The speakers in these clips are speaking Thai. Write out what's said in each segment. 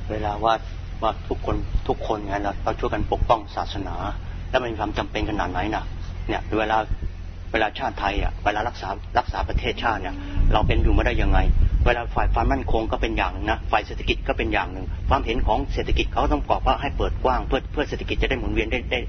เวลาว่าทุกคนไงเราช่วยกันปกป้องศาสนาแล้วมันมีความจำเป็นขนาดไหนนะเนี่ยเวลาชาติไทยเวลารักษาประเทศชาติเนี่ยเราเป็นอยู่มาได้ยังไงเวลาฝ่ายความมั่นคงก็เป็นอย่างนึงนะฝ่ายเศรษฐกิจก็เป็นอย่างนึงความเห็นของเศรษฐกิจเขาต้องบอกว่าให้เปิดกว้างเพื่อเศรษฐกิจจะได้หมุนเวียน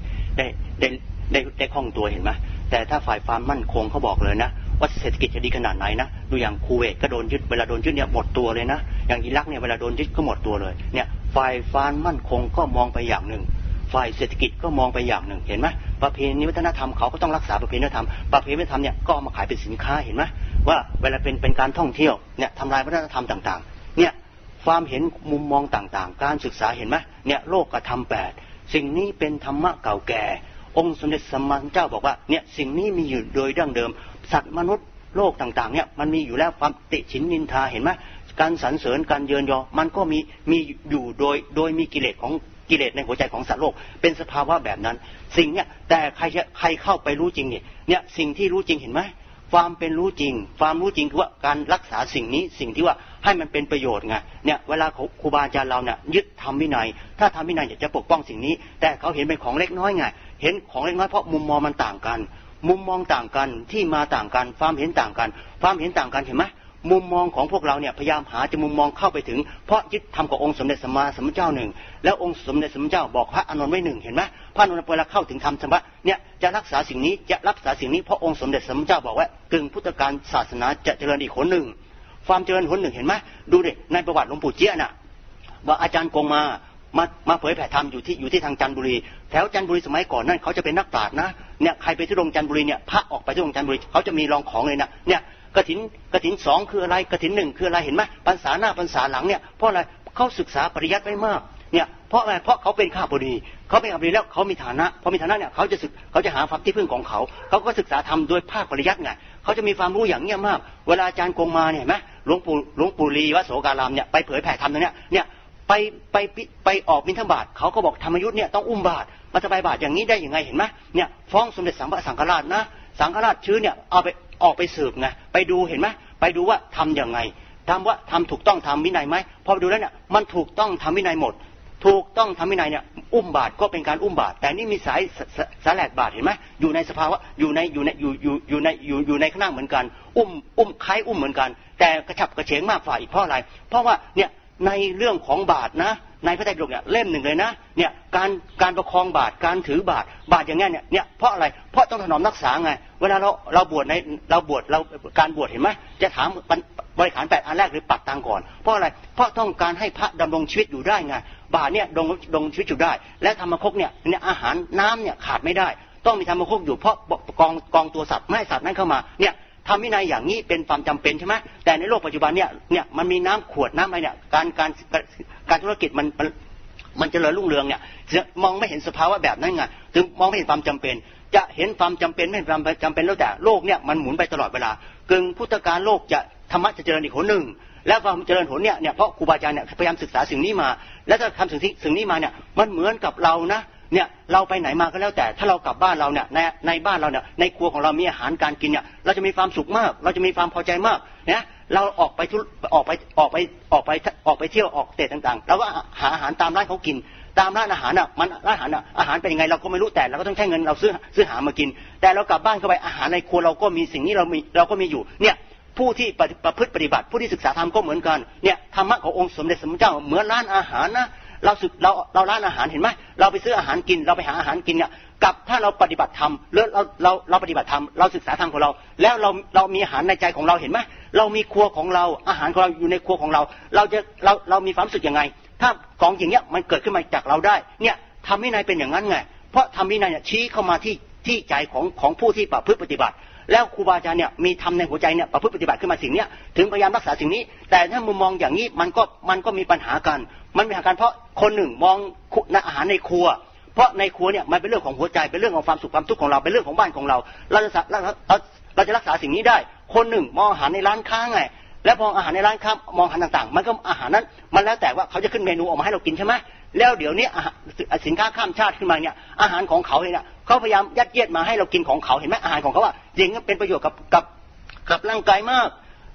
ได้คล่องตัวเห็นไหมแต่ถ้าฝ่ายความมั่นคงเขาบอกเลยนะว่าเศรษฐกิจจะดีขนาดไหนนะดูอย่างคูเวตก็โดนยึดเวลาโดนยึดเนี่ยหมดตัวเลยนะอย่างอิรักเนี่ยเวลาโดนยึดก็หมดตัวเลยเนี่ยฝ่ายความมั่นคงก็มองไปอย่างนึงฝ่ายเศรษฐกิจก็มองไปอย่างนึงเห็นไหมประเพณีวัฒนธรรมเขาก็ต้องรักษาประเพณีวัฒนธรรมเนี่ยก็เอามาขายเป็นสินค้าเห็นไหมว่าเวลาเป็นการท่องเที่ยวเนี่ยทำลายวัฒนธรรมต่างๆเนี่ยความเห็นมุมมองต่างๆการศึกษาเห็นไหมเนี่ยโลกธรรม8สิ่งนี้เป็นธรรมะเก่าแก่องค์สมเด็จสัมมาสัมพุทธเจ้าบอกว่าเนี่ยสิ่งนี้มีอยู่โดยดั้งเดิมสัตว์มนุษย์โลกต่างๆเนี่ยมันมีอยู่แล้วความติฉินนินทาเห็นไหมการสรรเสริญการเยินยอมันก็มีอยู่โดยมีกิเลสในหัวใจของสัตว์โลกเป็นสภาวะแบบนั้นสิ่งเนี่ยแต่ใครเข้าไปรู้จริงเนี่ยสิ่งที่รู้จริงเห็นไหมความเป็นรู้จริงความรู้จริงคือว่าการรักษาสิ่งนี้สิ่งที่ว่าให้มันเป็นประโยชน์ไงเนี่ยเวลาครูบาอาจารย์เราเนี่ยยึดธรรมวินัยถ้าธรรมวินัยอยากจะปกป้องสิ่งนี้แต่เขาเห็นเป็นของเล็กน้อยไงเห็นของเล็กน้อยเพราะมุมมองมันต่างกันมุมมองต่างกันที่มาต่างกันความเห็นต่างกันเห็นไหมมุมมองของพวกเราเนี่ยพยายามหาจะมุมมองเข้าไปถึงเพราะยึดธรรมกับองค์สมเด็จสัมมาสัมพุทธเจ้าหนึ่งแล้วองค์สมเด็จสัมมาสัมพุทธเจ้าบอกพระอานนท์ไว้หนึ่งเห็นไหมพระอานนท์เวลาเข้าถึงธรรมธรรมะเนี่ยจะรักษาสิ่งนี้เพราะองค์สมเด็จสัมมาสัมพุทธเจ้าบอกว่ากึ่งพุทธกาลศาสนาจะเจริญอีกหนหนึ่งความเจริญหนหนึ่งเห็นไหมดูดิในประวัติหลวงปู่เจี๊ยน่ะว่าอาจารย์กงมาเผยแผ่ธรรมอยู่ที่ทางจันทบุรีแถวจันทบุรีสมัยก่อนนั่นเขาจะเป็นนักปราชญ์นะเนี่ยใครไปที่โรงจันทบุรีเนี่ยพระออกไปที่โรงจันทบุรีเขาจะมีรองของเลยนะเนี่ยกฐิน2คืออะไรกฐิน1คืออะไรเห็นไหมพรรษาหน้าพรรษาหลังเนี่ยเพราะอะไรเขาศึกษาปริยัติไว้มากเนี่ยเพราะอะไรเพราะเขาเป็นข้าพดีเขาเป็นข้าพดีแล้วเขามีฐานะพอมีฐานะเนี่ยเขาจะหาความที่พึ่งของเขาก็ศึกษาธรรมโดยภาคปริยัติไงเขาจะมีความรู้อย่างเงี้ยมากเวลาอาจารย์กงมาเนี่ยเห็นไหมหลวงปู่ลีวัดโสการามเนี่ยไปเผยแผ่ธรรมตรงเนี้ยเนี่ยไปออกบิณฑบาตเขาก็บอกธรรมยุทธ์เนี่ยต้องอุ้มบาตรมาสบายบาตรอย่างนี้ได้ยังไงเห็นไหมเนี่ยฟ้องสมเด็จสังฆราชนะสังฆราชชื้อเนี่ยออกไปสืบไงไปดูเห็นไหมไปดูว่าทำยังไงทำถูกต้องทำวินัยไหมพอไปดูแล้วเนี่ยมันถูกต้องทำวินัยหมดถูกต้องทำวินัยเนี่ยอุ้มบาตรก็เป็นการอุ้มบาตรแต่นี่มีสายแหลกบาตรเห็นไหมอยู่ในสภาวะอยู่ในข้างหน้าเหมือนกันอุ้มคล้ายอุ้มเหมือนกันแต่กระฉับกระเฉงมากฝ่าอีกเพราะอะไรเพราะว่าเนี่ยในเรื่องของบาตรนะในพระไตรปิฎกเนี่ยเล่มหนึ่งเลยนะเนี่ยการประคองบาตรการถือบาตรอย่างเงี้ยเนี่ยเพราะอะไรเพราะต้องถนอมรักษาไงเวลาเราบวชการบวชเห็นไหมจะถามบริขาร8อันแรกหรือปักตังก่อนเพราะอะไรเพราะต้องการให้พระดำรงชีวิตอยู่ได้ไงบาตรเนี่ยดำรงชีวิตอยู่ได้และธรรมคกเนี่ยอาหารน้ำเนี่ยขาดไม่ได้ต้องมีธรรมคกอยู่เพราะกองตัวสัตว์ไม่ให้สัตว์นั้นเข้ามาเนี่ยทำวินัยอย่างนี้เป็นความจำเป็นใช่ไหมแต่ในโลกปัจจุบันเนี่ยมันมีน้ำขวดน้ำอะไรเนี่ยการธุรกิจมันเจริญรุ่งเรืองเนี่ยมองไม่เห็นสภาวะแบบนั้นไงถึงมองไม่เห็นความจำเป็นจะเห็นความจำเป็นไม่เห็นความจำเป็นแล้วแต่โลกเนี่ยมันหมุนไปตลอดเวลากึ่งพุทธกาลโลกจะธรรมะจะเจริญอีกหนหนึ่งและความเจริญหนเนี่ยเพราะครูบาอาจารย์เนี่ยพยายามศึกษาสิ่งนี้มาแล้วถ้าทำสิ่งนี้มาเนี่ยมันเหมือนกับเรานะเนี่ยเราไปไหนมาก็แล้วแต่ถ้าเรากลับบ้านเราเนี่ยในบ้านเราเนี่ยในครัวของเรามีอาหารการกินเนี่ยเราจะมีความสุขมากเราจะมีความพอใจมากนะเราออกไปเที่ยวออกเตะต่างๆเราก็หาอาหารตามร้านเขากินตามร้านอาหารน่ะมันร้านอาหารเป็นยังไงเราก็ไม่รู้แต่เราก็ต้องใช้เงินเราซื้อหามากินแต่เรากลับบ้านเข้าไปอาหารในครัวเราก็มีสิ่งนี้เราก็มีอยู่เนี่ยผู้ที่ประพฤติปฏิบัติผู้ที่ศึกษาธรรมก็เหมือนกันเนี่ยธรรมะขององค์สมเด็จสัมมาสัมพุทธเจ้าเหมือนร้านอาหารนะเราร้านอาหารเห็นไหมเราไปซื้ออาหารกินเราไปหาอาหารกินเนี่ยกับถ้าเราปฏิบัติธรรมหรือเราปฏิบัติธรรมเราศึกษาธรรมของเราแล้วเรามีอาหารในใจของเราเห็นไหมเรามีครัวของเราอาหารของเราอยู่ในครัวของเรามีความรู้สึกยังไงถ้าของอย่างเงี้ยมันเกิดขึ้นมาจากเราได้เนี่ยธรรมวินัยเป็นอย่างนั้นไงเพราะธรรมวินัยเนี่ยชี้เข้ามาที่ใจของผู้ที่ประพฤติปฏิบัติแล้วครูบาอาจารย์เนี่ยมีธรรมในหัวใจเนี่ยประพฤติปฏิบัติขึ้นมาสิ่งเนี้ยถึงพยายามรักษาสิ่งนี้แต่ถ้ามุมมองอย่างนี้มันก็มีปัญหากันมันมีปัญหากันเพราะคนหนึ่งมองอาหารในครัวเพราะในครัวเนี่ยมันเป็นเรื่องของหัวใจเป็นเรื่องของความสุขความทุกข์ของเราเป็นเรื่องของบ้านของเราเราจะรักษาสิ่งนี้ได้คนหนึ่งมองอาหารในร้านค้าไงแล้วมองอาหารในร้านค้ามองอาหารต่างๆมันก็อาหารนั้นมันแล้วแต่ว่าเขาจะขึ้นเมนูออกมาให้เรากินใช่ไหมแล้วเดี๋ยวนี้สินค้าข้ามชาติขึ้นมาเนี่ยอาหารของเขาเนี่ยเขาพยายามยัดเยียดมาให้เรากินของเขาเห็นไหมอาหารของเขาว่าจริงเป็นประโยชน์กับร่างกายมากนะ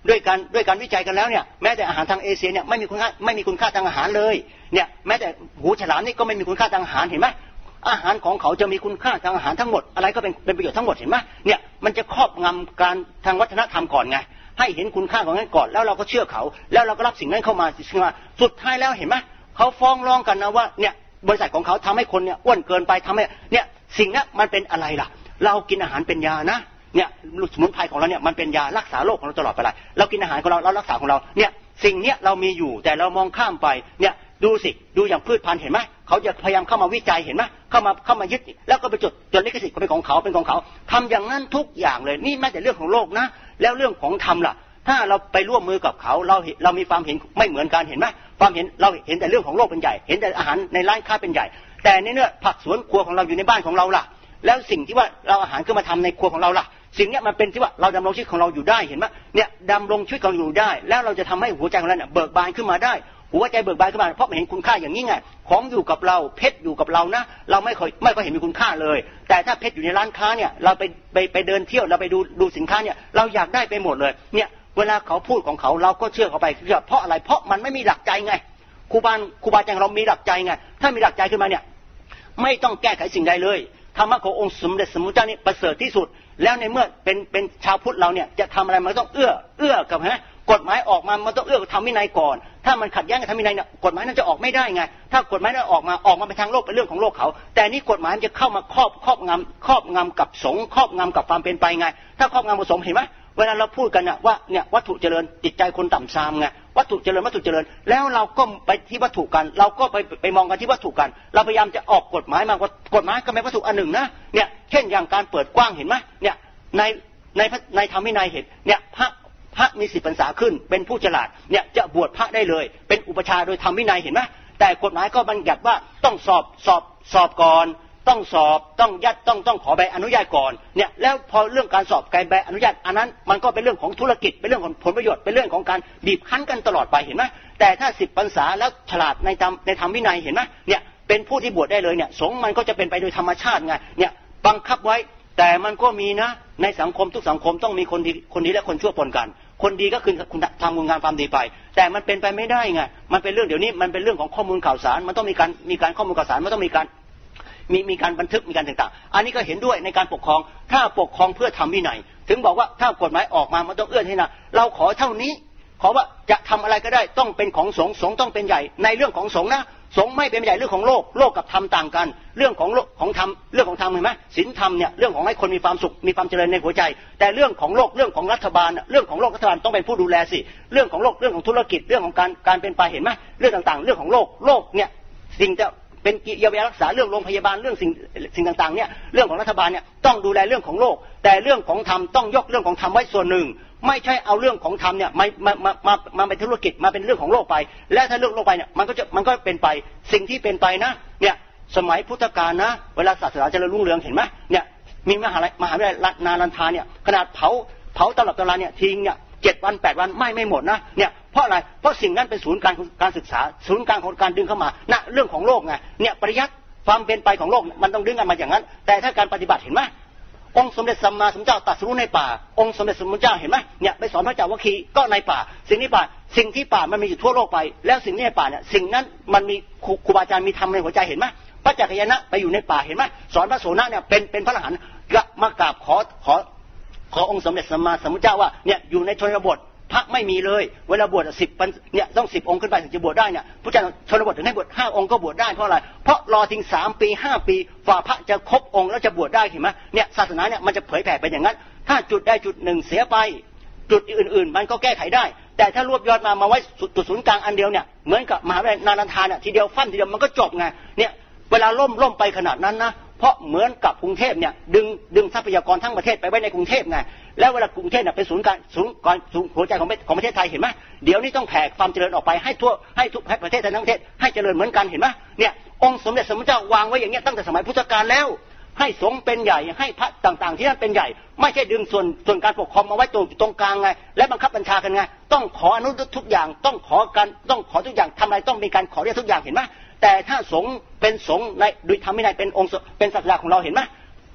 ด้วยการวิจัยกันแล้วเนี่ยแม้แต่อาหารทางเอเชียเนี่ยไม่มีคุณค่าทางอาหารเลยเนี่ยแม้แต่หูฉลามนี่ก็ไม่มีคุณค่าทางอาหารเห็นไหมอาหารของเขาจะมีคุณค่าทางอาหารทั้งหมดอะไรก็เป็นประโยชน์ทั้งหมดเห็นไหมเนี่ยมันจะครอบงำการทางวัฒนธรรมก่อนไงให้เห็นคุณค่าของนั้นก่อนแล้วเราก็เชื่อเขาแล้วเราก็รับสิ่งนั้นเข้ามาสุดท้ายแล้วเห็นไหมเขาฟ้องร้องกันนะว่าเนี่ยบริษัทของเขาทำให้คนเนี่ยอ้วนเกินไปทำให้เนี่ยสิ่งนั้นมันเป็นอะไรล่ะเรากินอาหารเป็นยานะเนี่ยสมุนไพรของเราเนี่ยมันเป็นยารักษาโรคของเราตลอดไปเลยเรากินอาหารของเรารักษาของเราเนี่ยสิ่งเนี้ยเรามีอยู่แต่เรามองข้ามไปเนี่ยดูสิดูอย่างพืชพันธุ์เห็นไหมเขาจะพยายามเข้ามาวิจัยเห็นไหมเข้ามายึดแล้วก็ไปจดลิขสิทธิ์เป็นของเขาทำอย่างนั้นทุกอย่างเลยนี่ไม่แต่เรื่องของโลกนะแล้วเรื่องของธรรมล่ะถ้าเราไปร่วมมือกับเขาเรามีความเห็นไม่เหมือนกันเห็นไหมความเห็นเราเห็นแต่เรื่องของโลกเป็นใหญ่เห็นแต่อาหารในร้านค้าเป็นใหญ่แต่ในเนื้อผักสวนครัวของเราอยู่ในบ้านของเราล่ะแล้วสิ่งที่ว่าเราอาหารขึ้นมาทำในครัวของเราล่ะสิ่งนี้มันเป็นที่ว่าเราดำรงชีวิตของเราอยู่ได้เห็นไหมเนี่ยดำรงชีวิตของเราอยู่ได้แล้วเราจะทำให้หัวใจของเราเนี่ยเบิกบานขึ้นมาได้หัวใจเบิกบานขึ้นมาเพราะเห็นคุณค่าอย่างนี้ไงของอยู่กับเราเพชรอยู่กับเรานะเราไม่ค่อยเห็นมีคุณค่าเลยแต่ถ้าเพชรอยู่ในร้านค้าเนี่ยเราไปเดินเที่ยวเราไปดูสินค้าเนี่ยเราอยากได้ไปหมดเลยเนี่ยเวลาเขาพูดของเขาเราก็เชื่อเขาไปเพราะอะไรเพราะมันไม่มีหลักใจไงครูบาอาจารย์เรามีหลักใจไงถ้ามีหลักใจขึ้นมาเนี่ยไม่ต้องแก้ไขสิ่งใดเลยธรรมะขององค์สมเด็จสมมุติเจ้านี่ประเสริฐที่สุดแล้วในเมื่อเป็นชาวพุทธเราเนี่ยจะทำอะไรมันต้องเอื้อกับกฎหมายออกมามันต้องเอื้อกับธรรมวินัยก่อนถ้ามันขัดแย้งกับธรรมวินัยเนี่ยกฎหมายนั้นจะออกไม่ได้ไงถ้ากฎหมายนั้นออกมาเป็นทางโลกเป็นเรื่องของโลกเขาแต่นี่กฎหมายมันจะเข้ามาครอบงำกับสงฆ์ครอบงำกับความเป็นไปไงถ้าครอบงำกับสงฆ์เห็นไหมเวลาเราพูดกันนะว่าเนี่ยวัตถุเจริญจิตใจคนต่ำทรามไงวัตถุเจริญแล้วเราก็ไปที่วัตถุกันเราก็ไปมองกันที่วัตถุกันเราพยายามจะออกกฎหมายมากฎหมายก็เป็นวัตถุอันหนึ่งนะเนี่ยเช่นอย่างการเปิดกว้างเห็นไหมเนี่ยในธรรมวินัยเห็นเนี่ยพระมี10 พรรษาขึ้นเป็นผู้ฉลาดเนี่ยจะบวชพระได้เลยเป็นอุปชาโดยธรรมวินัยเห็นไหมแต่กฎหมายก็บัญญัติว่าต้องสอบก่อนต้องสอบต้องขอใบอนุญาตก่อนเนี่ยแล้วพอเรื่องการสอบใบอนุญาตอันนั้นมันก็เป็นเรื่องของธุรกิจเป็นเรื่องของผลประโยชน์เป็นเรื่องของการบีบคั้นกันตลอดไปเห็นไหมแต่ถ้า10 พรรษาแล้วฉลาดในธรรมวินัยเห็นไหมเนี่ยเป็นผู้ที่บวชได้เลยเนี่ยสงฆ์มันก็จะเป็นไปโดยธรรมชาติไงเนี่ยบังคับไว้แต่มันก็มีนะในสังคมทุกสังคมต้องมีคนดีและคนชั่วปนกันคนดีก็คือคุณทำคุณงานความดีไปแต่มันเป็นไปไม่ได้ไงมันเป็นเรื่องเดี๋ยวนี้มันเป็นเรื่องของข้อมูลข่าวสารมันต้องมีการข้อมูลข่าวสารมันต้องมีการบันทึกมีการต่างๆอันนี้ก็เห็นด้วยในการปกครองถ้าปกครองเพื่อทำวินัยถึงบอกว่าถ้ากฎหมายออกมามันต้องเอื้อให้นะเราขอเท่านี้ขอว่าจะทำอะไรก็ได้ต้องเป็นของสงฆ์ต้องเป็นใหญ่ในเรื่องของสงฆ์นะสงฆ์ไม่เป็นใหญ่เรื่องของโลกกับธรรมต่างกันเรื่องของธรรมเรื่องของธรรมเห็นไหมศีลธรรมเนี่ยเรื่องของให้คนมีความสุขมีความเจริญในหัวใจแต่เรื่องของโลกเรื่องของรัฐบาลเรื่องของโลกรัฐบาลต้องเป็นผู้ดูแลสิเรื่องของโลกเรื่องของธุรกิจเรื่องของการเป็นไปเห็นไหมเรื่องต่างๆเรื่องของโลกเนี่ยสิ่งจะเป็นเยียวยารักษาเรื่องโรงพยาบาลเรื่องสิ่งต่างๆเนี่ยเรื่องของรัฐบาลเนี่ยต้องดูแลเรื่องของโลกแต่เรื่องของธรรมต้องยกเรื่องของธรรมไว้ส่วนหนึ่งไม่ใช่เอาเรื่องของธรรมเนี่ยมาเป็นธุรกิจมาเป็นเรื่องของโลกไปและถ้าเรื่องโลกไปเนี่ยมันก็เป็นไปสิ่งที่เป็นไปนะเนี่ยสมัยพุทธกาลนะเวลาศาสนาเจริญรุ่งเรืองเห็นไหมเนี่ยมีมหาวิทยาลัยนาลันทาเนี่ยขนาดเผาตำรับตำราเนี่ยทิ้งเนี่ย7 วัน 8 วันไม่หมดนะเนี่ยเพราะอะไรเพราะสิ่งนั้นเป็นศูนย์การศึกษาศูนย์กลางของการดึงเข้ามาณเรื่องของโลกไงเนี่ยปริยัติความเป็นไปของโลกมันต้องดึงกันมาอย่างนั้นแต่ถ้าการปฏิบัติเห็นไหมองค์สมเด็จสัมมาสัมพุทธเจ้าตรัสรู้ในป่าองค์สมเด็จสมมุติเจ้าเห็นไหมเนี่ยไปสอนพระเจ้าวัคคีย์ก็ในป่าสิ่งที่ป่ามันมีอยู่ทั่วโลกไปแล้วสิ่งนี้ในป่าเนี่ยสิ่งนั้นมันมีครูบาอาจารย์มีธรรมในหัวใจเห็นไหมพระจักรยานะไปอยู่ในป่าเห็นไหมสอนพระโสนะเนี่ยเป็นพระอรหันต์มากราบขอองค์สมเด็จสัมมาสัมพุทธเจ้าว่าเนี่ยอยู่ในชนบทพระไม่มีเลยเวลาบวช10เนี่ยต้อง10 องค์ขึ้นไปถึงจะบวชได้เนี่ยพระเจ้าชนบทถึงให้บวช5 องค์ก็บวชได้เพราะอะไรเพราะรอถึง3 ปี 5 ปีฝ่าพระจะครบองค์แล้วจะบวชได้เห็นไหมเนี่ยศาสนาเนี่ยมันจะเผยแผ่ไปอย่างนั้นถ้าจุดใดจุดหนึ่งเสียไปจุดอื่นๆมันก็แก้ไขได้แต่ถ้ารวบยอดมาไว้จุดศูนย์กลางอันเดียวเนี่ยเหมือนกับมหาวิทยาลัยนาลันทาเนี่ยทีเดียวฟั่นทีเดียวมันก็จบไงเนี่ยเวลาล่มไปขนาดนั้นนะเพราะเหมือนกับกรุงเทพเนี่ยดึงทรัพยากรทั้งประเทศไปไว้ในกรุงเทพไงแล้วเวลากรุงเทพเนี่ยเป็นศูนย์หัวใจของประเทศไทยเห็นไหมเดี๋ยวนี้ต้องแผ่ความเจริญออกไปให้ทุกประเทศทั้งประเทศให้เจริญเหมือนกันเห็นไหมเนี่ยองค์สมเด็จสมมุติเจ้าวางไว้อย่างเงี้ยตั้งแต่สมัยพุทธกาลแล้วให้สงฆ์เป็นใหญ่ให้พระต่างๆที่นั่นเป็นใหญ่ไม่ใช่ดึงส่วนการปกครองมาไว้ตรงกลางไงและบังคับบัญชากันไงต้องขออนุทุกอย่างต้องขอทุกอย่างทำอะไรต้องมีการขอเรียกทุกอย่างเห็นไหมแต่ถ้าสงฆ์เป็นสงฆ์ในโดยธรรมวินัยเป็นองค์เป็นศาสดาของเราเห็นไหม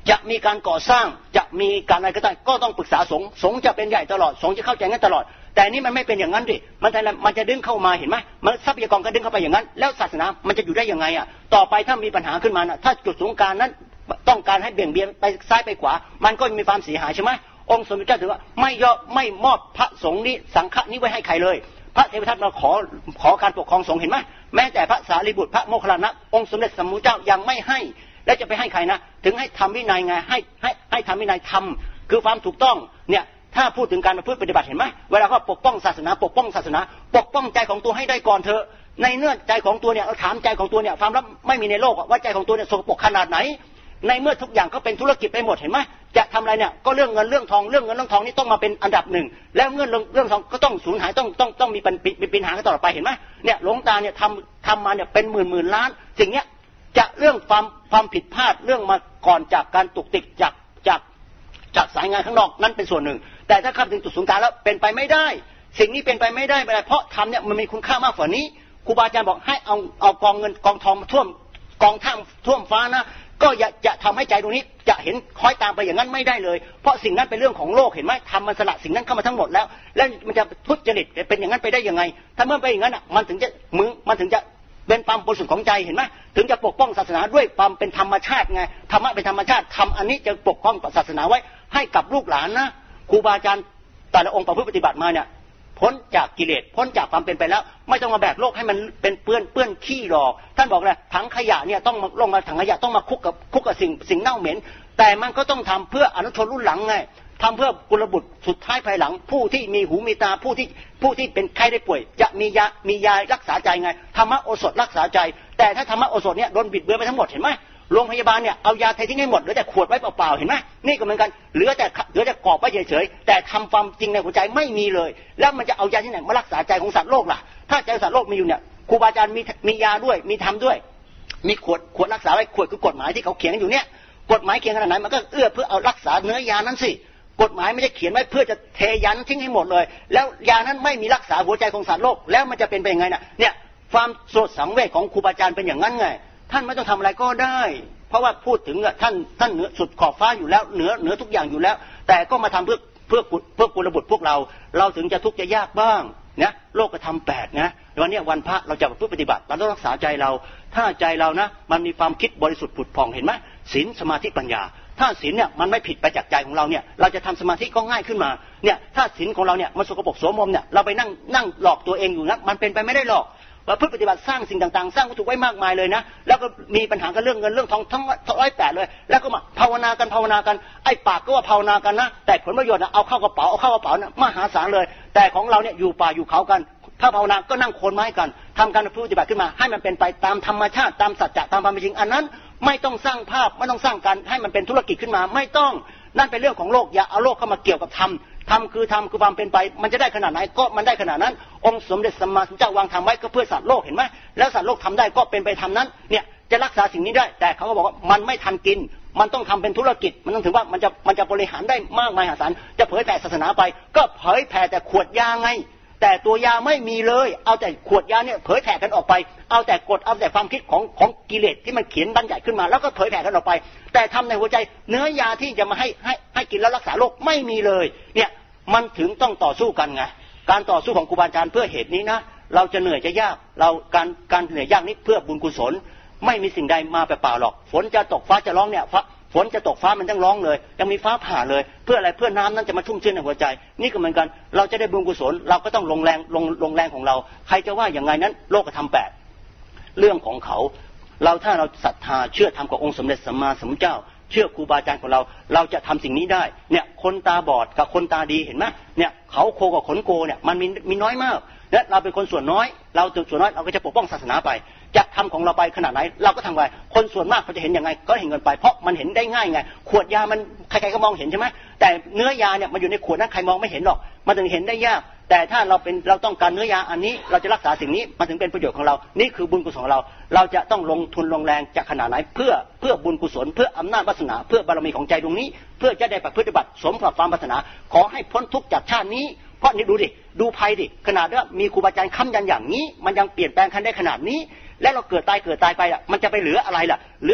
จะมีการก่อสร้างจะมีการอะไรก็ได้ก็ต้องปรึกษาสงฆ์จะเป็นใหญ่ตลอดสงฆ์จะเข้าใจงั้นตลอดแต่นี้มันไม่เป็นอย่างนั้นดิมันจะดึงเข้ามาเห็นไหมมันทรัพยากรก็ดึงเข้าไปอย่างนั้นแล้วศาสนามันจะอยู่ได้ยังไงอ่ะต่อไปถ้ามีปัญหาขึ้นมานะถ้าจุดศูนย์กลางนั้นต้องการให้เบี่ยงเบนไปซ้ายไปขวามันก็มีความเสียหายใช่ไหมองค์สมเด็จเจ้าถือว่าไม่มอบพระสงฆ์นี้สังฆนี้ไว้ให้ใครเลยพระเทวทัตมาขอการปกครองสงฆ์เห็นไหมแม้แต่พระสารีบุตรพระโมคคัลลานะองค์สมเด็จสัมมาสัมพุทธเจ้ายังไม่ให้แล้วจะไปให้ใครนะถึงให้ทำวินัยไงให้ทำวินัยทำคือความถูกต้องเนี่ยถ้าพูดถึงการประพฤติปฏิบัติเห็นไหมเวลาเขาปกป้องศาสนาปกป้องใจของตัวให้ได้ก่อนเถอะในเนื้อใจของตัวเนี่ยเราถามใจของตัวเนี่ยความลับไม่มีในโลกว่าใจของตัวเนี่ยสกปรกขนาดไหนในเมื่อทุกอย่างก็เป็นธุรกิจไปหมดเห็นไหมจะทำอะไรเนี่ยก็เรื่องเงินเรื่องทองเงินเรื่องทองนี่ต้องมาเป็นอันดับหนึ่งแล้วเรื่องทองก็ต้องสูญหายต้องมีปัญหากันตลอดไปเห็นไหมเนี่ยหลวงตาเนี่ยทำมาเนี่ยเป็นหมื่นล้านสิ่งเนี้ยจะเรื่องความผิดพลาดเรื่องมาก่อนจากการตุกติกจากสายงานข้างนอกนั่นเป็นส่วนหนึ่งแต่ถ้าข้ามถึงจุดศูนย์กลางแล้วเป็นไปไม่ได้สิ่งนี้เป็นไปไม่ได้เพราะทำเนี่ยมันมีคุณค่ามากกว่านี้ครูบาอาจารย์บอกให้เอากองเงินกองทองมาท่วมกองท่วมฟ้านะก็จะทำให้ใจตรงนี้จะเห็นคอยตามไปอย่างนั้นไม่ได้เลยเพราะสิ่งนั้นเป็นเรื่องของโลกเห็นไหมทำมันสละสิ่งนั้นเข้ามาทั้งหมดแล้วมันจะทุจริตเป็นอย่างนั้นไปได้ยังไงถ้าเมื่อไปอย่างนั้นมันถึงจะเป็นความบริสุทธิ์ของใจเห็นไหมถึงจะปกป้องศาสนาด้วยความเป็นธรรมชาติไงธรรมะเป็นธรรมชาติทำอันนี้จะปกป้องศาสนาไว้ให้กับลูกหลานนะครูบาอาจารย์แต่ละองค์ประพฤติปฏิบัติมาเนี่ยพ้นจากกิเลสพ้นจากความเป็นไปแล้วไม่ต้องมาแบกโลกให้มันเป็นเปื้อนขี้หรอกท่านบอกเลยถังขยะเนี่ยต้องลงมาถังขยะต้องมาคุกกับสิ่งเน่าเหม็นแต่มันก็ต้องทำเพื่ออนุชนรุ่นหลังไงทำเพื่อกุลบุตรสุดท้ายภายหลังผู้ที่มีหูมีตาผู้ที่เป็นไข้ได้ป่วยจะมียารักษาใจไงธรรมะโอสถรักษาใจแต่ถ้าธรรมะโอสถเนี่ยโดนบิดเบือนไปทั้งหมดเห็นไหมโรงพยาบาลเนี่ยเอายาเททิ้งให้หมดเหลือแต่ขวดไว้เปล่าๆเห็นไหมนี่ก็เหมือนกันเหลือแต่กรอบไว้เฉยๆแต่ทำความจริงในหัวใจไม่มีเลยแล้วมันจะเอายาที่ไหนมารักษาใจของสัตว์โลกล่ะถ้าใจสัตว์โลกมีอยู่เนี่ยครูบาอาจารย์มียาด้วยมีธรรมด้วยมีขวดรักษาไว้ขวดคือกฎหมายที่เขาเขียนอยู่เนี่ยกฎหมายเขียนขนาดไหนมันก็เอื้อเพื่อเอารักษาเนื้อยานั้นสิกฎหมายไม่ได้เขียนไว้เพื่อจะเทยาทิ้งให้หมดเลยแล้วยานั้นไม่มีรักษาหัวใจของสัตว์โลกแล้วมันจะเป็นไปยังไงน่ะเนี่ยความโสดสังเวชของครูบาอาจารย์เป็นอย่างนั้นไงท่านไม่ต้องทำอะไรก็ได้เพราะว่าพูดถึงท่านเหนือสุดขอบฟ้าอยู่แล้วเหนือทุกอย่างอยู่แล้วแต่ก็มาทำเพื่อกุลบุตรพวกเราถึงจะทุกข์จะยากบ้างนะโลกธรรม8นะวันนี้วันพระเราจะปฏิบัติเราต้องรักษาใจเราถ้าใจเรานะมันมีความคิดบริสุทธิ์ผุดผ่องเห็นไหมศีลสมาธิปัญญาถ้าศีลเนี่ยมันไม่ผิดไปจากใจของเราเนี่ยเราจะทำสมาธิก็ง่ายขึ้นมาเนี่ยถ้าศีลของเราเนี่ยมันสกปรกโสมมเนี่ยเราไปนั่งหลอกตัวเองอยู่นะมันเป็นไปไม่ได้หรอกว่าปฏิบัติสร้างสิ่งต่างๆสร้างวัตถุไว้มากมายเลยนะแล้วก็มีปัญหากันเรื่องเงินเรื่องทองทั้ง108เลยแล้วก็มาภาวนากันไอ้ปากก็ว่าภาวนากันนะแต่ผลประโยชน์นะเอาเข้ากระเป๋านะมหาศาลเลยแต่ของเราเนี่ยอยู่ป่าอยู่เขากันถ้าภาวนาก็นั่งโคนไม้กันทำการปฏิบัติขึ้นมาให้มันเป็นไปตามธรรมชาติตามสัจจะตามความเป็นจริงอันนั้นไม่ต้องสร้างภาพไม่ต้องสร้างการให้มันเป็นธุรกิจขึ้นมาไม่ต้องนั่นเป็นเรื่องของโลกอย่าเอาโลกเข้ามาเกี่ยวกับธรรมคือความเป็นไปมันจะได้ขนาดไหนก็มันได้ขนาดนั้นองค์สมเด็จสัมมาสัมพุทธเจ้าวางธรรมไว้ก็เพื่อสัตว์โลกเห็นไหมแล้วสัตว์โลกทำได้ก็เป็นไปทำนั้นเนี่ยจะรักษาสิ่งนี้ได้แต่เขาก็บอกว่ามันไม่ทันกินมันต้องทำเป็นธุรกิจมันต้องถือว่ามันจะบริหารได้มากมายมหาศาลจะเผยแผ่ศาสนาไปก็เผยแผ่แต่ขวดยาไงแต่ตัวยาไม่มีเลยเอาแต่ขวดยาเนี่ยเผยแผ่กันออกไปเอาแต่กฎเอาแต่ความคิดของกิเลสที่มันเขียนบัญญัติขึ้นมาแล้วก็เผยแผ่กันออกไปแต่ทำในหัวใจเนื้อยาที่จะมาให้กินแล้วรักษาโรคไม่มีเลยเนี่ยมันถึงต้องต่อสู้กันไงการต่อสู้ของครูบาอาจารย์เพื่อเหตุนี้นะเราจะเหนื่อยจะยากเราการเหนื่อยยากนี้เพื่อบุญกุศลไม่มีสิ่งใดมาเปล่าหรอกฝนจะตกฟ้าจะร้องเนี่ยฝนจะตกฟ้ามันต้องร้องเลยยังมีฟ้าผ่าเลยเพื่ออะไรเพื่อน้ำนั้นจะมาชุ่มชื้นในหัวใจนี่ก็เหมือนกันเราจะได้บุญกุศลเราก็ต้องลงแรงของเราใครจะว่าอย่างไงนั้นโลกธรรม8เรื่องของเขาถ้าเราศรัทธาเชื่อธรรมขององค์สมเด็จสัมมาสัมพุทธเจ้าเชื่อครูบาอาจารย์ของเราจะทำสิ่งนี้ได้เนี่ยคนตาบอดกับคนตาดีเห็นไหมเนี่ยเขาโคกับขนโกเนี่ยมันมีน้อยมากและเราเป็นคนส่วนน้อยเราส่วนน้อยเราก็จะปกป้องศาสนาไปจะทำของเราไปขนาดไหนเราก็ทำไปคนส่วนมากเขาจะเห็นยังไงก็เห็นกันไปเพราะมันเห็นได้ง่ายไงขวดยามันใครๆก็มองเห็นใช่ไหมแต่เนื้อยาเนี่ยมันอยู่ในขวดนั้นใครมองไม่เห็นหรอกมันถึงเห็นได้ยากแต่ถ้าเราต้องการเนื้อยาอันนี้เราจะรักษาสิ่งนี้มันถึงเป็นประโยชน์ของเรานี่คือบุญกุศลของเราจะต้องลงทุนลงแรงจากขนาดไหนเพื่อบุญกุศลเพื่ออำนาจวาสนาเพื่อบารมีของใจตรงนี้เพื่อจะได้ปฏิบัติสมกับความปรารถนาขอให้พ้นทุกข์จากชาตินี้เพราะนี่ดูภัยดิขนาดว่ามีครูบาอาจารย์ค้ำยันอย่างนี้มันยังเปลี่ยนแปลงกันได้ขนาดนี้แล้วเราเกิดตายไปมันจะไปเหลืออะไรล่ะเหลือแต่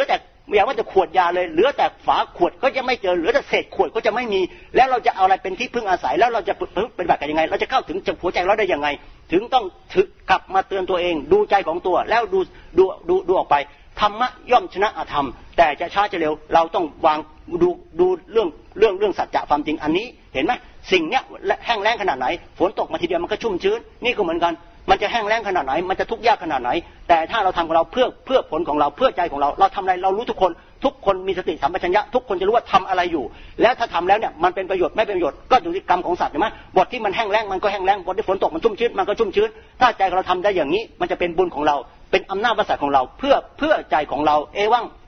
อย่าว่าจะขวดยาเลยเหลือแต่ฝาขวดก็จะไม่เจอเหลือแต่เศษขวดก็จะไม่มีแล้วเราจะเอาอะไรเป็นที่พึ่งอาศัยแล้วเราจะเป็นแบบกันยังไงเราจะเข้าถึงหัวใจเราได้ยังไงถึงต้องกลับมาเตือนตัวเองดูใจของตัวแล้วดูออกไปธรรมะย่อมชนะอธรรมแต่จะช้าจะเร็วเราต้องวางดูเรื่องสัจจะความจริงอันนี้เห็นไหมสิ่งเนี้ยแห้งแล้งขนาดไหนฝนตกมาทีเดียวมันก็ชุ่มชื้นนี่ก็เหมือนกันมันจะแห้งแล้งขนาดไหนมันจะทุกข์ยากขนาดไหนแต่ถ้าเราทำของเราเพื่อผลของเราเพื่อใจของเราทำอะไรเรารู้ทุกคนมีสติสัมปชัญญะทุกคนจะรู้ว่าทำอะไรอยู่แล้วถ้าทำแล้วเนี่ยมันเป็นประโยชน์ไม่เป็นประโยชน์ก็อยู่ที่กรรมของสัตว์ใช่ไหมบทที่มันแห้งแล้งมันก็แห้งแล้งบทที่ฝนตกมันชุ่มชื้นมันก็ชุ่มชื้นถ้าใจเราทำได้อย่างนี้มันจะเป็นบุญของเราเป็นอำนาจวาสนาของเราเพื่อใจของเราเอวัง